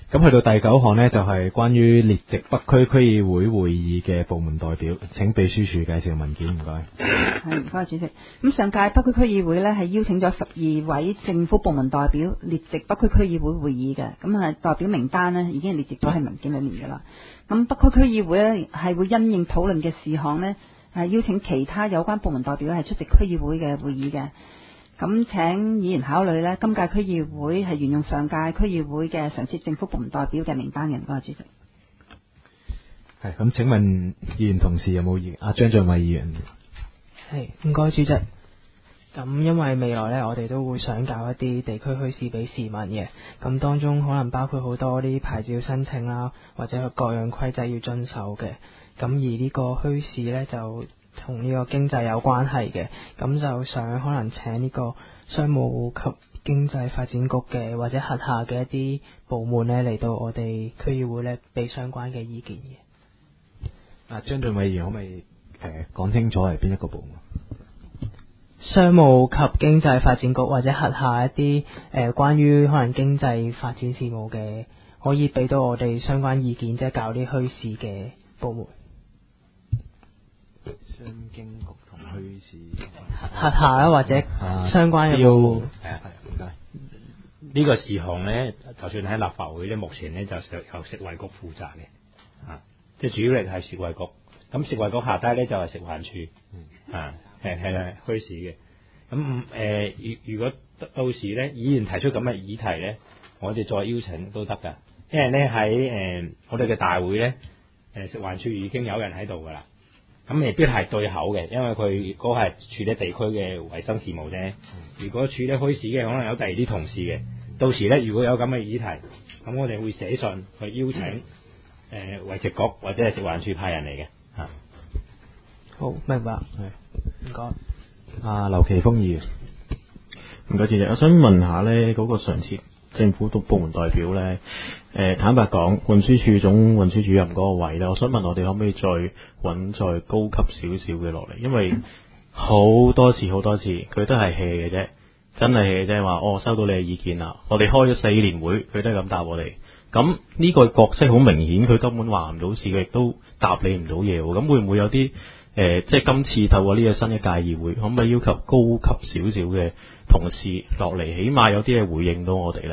咁去到第9項呢，就係關於列席北區區議會會議嘅部門代表，請秘書處介紹文件，唔該。 係，唔該主席。咁上屆北區區議會呢，係邀請咗12位政府部門代表列席北區區議會會議嘅，咁啊代表名單呢已經列席咗喺文件裏面噶啦。咁北區區議會呢，係會因應討論嘅事項呢，係邀請其他有關部門代表係出席區議會嘅會議嘅。咁請議員考慮呢，今屆區議會係沿用上屆區議會嘅常設政府部門代表嘅名單嘅，唔該主席。 係，咁請問議員同事有冇意見？張俊偉議員。 係，唔該主席。咁因為未來呢，我哋都會想搞一啲地區墟市俾市民嘅，咁當中可能包括好多啲牌照申請啦，或者各樣規則要遵守嘅。咁而呢個墟市呢，就同呢個經濟有關係嘅，咁就想可能請呢個商務及經濟發展局嘅或者轄下嘅一啲部門呢，嚟到我哋區議會呢，俾相關嘅意見嘅。 張俊偉議員可唔可以講清楚係邊一個部門？ 商務及經濟發展局或者轄下一啲關於可能經濟發展事務嘅，可以俾到我哋相關意見，即係搞啲墟市嘅部門。 商經局同墟市轄下啦，或者相關嘅部門。 唔該。 呢個事項呢，就算喺立法會呢，目前呢就由食衛局負責嘅，即係主要力係食衛局。咁食衛局下低呢，就係食環署，係墟市嘅。咁如果到時呢，議員提出咁嘅議題呢，我哋再邀請都得㗎。因為呢喺我哋嘅大會呢，食環署已經有人喺度㗎啦。咁未必係對口嘅，因為佢嗰係處理地區嘅衞生事務啫。如果處理墟市嘅，可能有第二啲同事嘅。到時咧，如果有咁嘅議題，咁我哋會寫信去邀請衞食局或者係食環署派人嚟嘅。 好，明白。係，唔該。 劉奇峰議員， 唔該主席，我想問下咧，嗰個常設政府部門代表咧，坦白講，運輸署總運輸主任嗰個位咧，我想問我哋可唔可以再揾再高級少少嘅落嚟？因為好多次佢都係 hea 嘅啫，真係 hea 嘅啫，話收到你嘅意見啦，我哋開咗4年會，佢都係咁答我哋。咁呢個角色好明顯，佢根本話唔到事，佢亦都答你唔到嘢。咁會唔會有啲即係今次透過呢個新一屆議會，可唔可以要求高級少少嘅同事落嚟，起碼有啲嘢回應到我哋咧？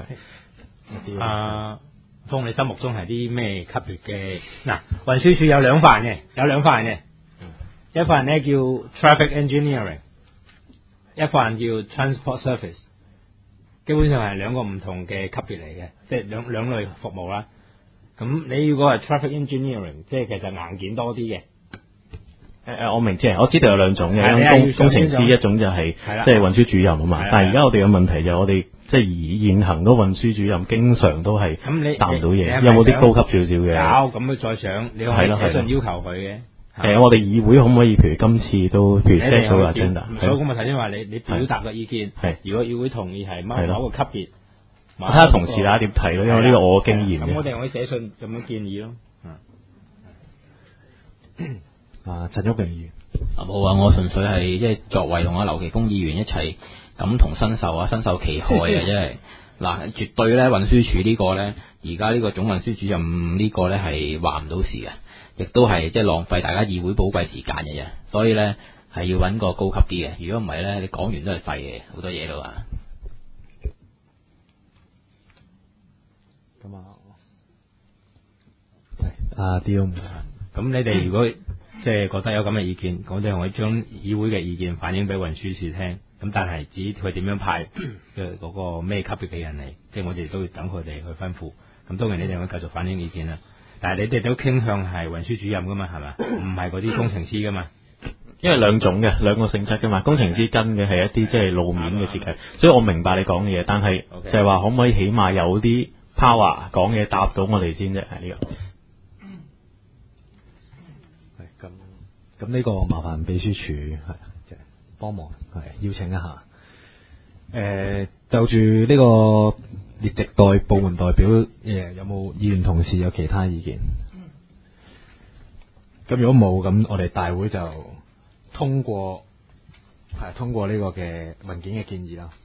當你心目中係啲咩級別嘅？嗱，運輸署有兩範嘅，一範呢叫 traffic engineering， 一範叫 transport service， 基本上係兩個唔同嘅級別嚟嘅，即係兩類服務啦。咁你如果係 traffic engineering， 即係其實硬件多啲嘅。 我明知，我知道有兩種嘅，工程師一種就係即係運輸主任啊嘛。但係而家我哋嘅問題就係我哋即係現行嗰運輸主任經常都係答唔到嘢，有冇啲高級少少嘅？ 有，咁佢再上，你可以寫信要求佢嘅。 我哋議會可唔可以譬如今次都譬如 set 咗個 agenda？ 所以咁咪頭先話你表達嘅意見，如果議會同意係某個級別， 睇下同事啦點睇咯，因為呢個我嘅經驗嘅。 咁我哋可以寫信咁樣建議咯。 陳旭平議員， 冇啊！我純粹係即係作為同阿劉奇峰議員一齊感同身受身受其害啊！真係嗱，絕對咧運輸署呢個咧，而家呢個總運輸主任呢個咧係話唔到事嘅，亦都係即係浪費大家議會寶貴時間嘅啫。所以咧係要揾個高級啲嘅，如果唔係咧，你講完都係廢嘅，好多嘢都話。 咁Dion， 咁你哋如果即係覺得有咁嘅意見，我哋可以將議會嘅意見反映俾運輸署聽。咁但係至於佢點樣派嘅嗰個咩級別嘅人嚟，即係我哋都要等佢哋去吩咐。咁當然你哋可以繼續反映意見啦。但係你哋都傾向係運輸主任噶嘛，係嘛？唔係嗰啲工程師噶嘛？ 因為兩種嘅兩個性質噶嘛，工程師跟嘅係一啲即係路面嘅設計，所以我明白你講嘅嘢，但係就係話可唔可以起碼有啲 power 講嘢答到我哋先啫？係呢個。 咁呢個麻煩秘書處係幫忙邀請一下。就住呢個列席部門代表有冇議員同事有其他意見？咁如果冇，咁我哋大會就通過呢個嘅文件嘅建議啦。